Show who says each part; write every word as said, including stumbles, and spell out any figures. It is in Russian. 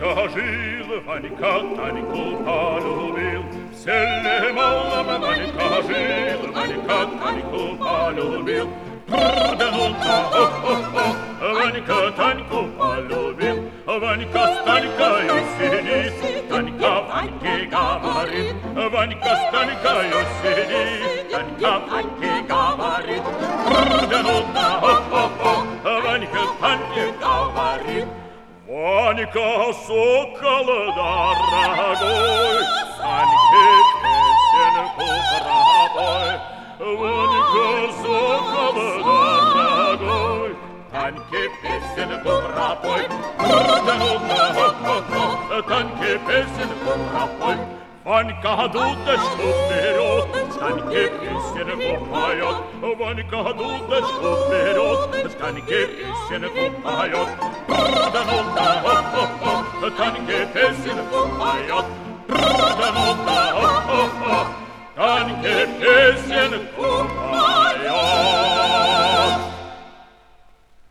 Speaker 1: Ванька жил, Ванька Таньку полюбил. В селе малом Ванька жил, Ванька Таньку полюбил. Трудно-нудно, о-о-о, Ванька Таньку полюбил. Ванька с Танькою сидит, Танька Ваньке говорит. Ванька с Танькою сидит, Танька Ваньке говорит. Трудно-нудно, о-о-о, Ванька Таньке говорит. Ванька, сокол дорогой, Таньке песенку пропой. Ванька, сокол дорогой, Таньке песенку пропой. Трудно-нудно, о-о-о, Таньке песенку пропой. Ванька дудочку вперед, Таньке песенку поет. Ванька дудочку вперед, Таньке песенку поет. Трудно-нудно, о-о-о, Таньке песенку поет. Трудно-нудно, о-о-о, Таньке песенку поет.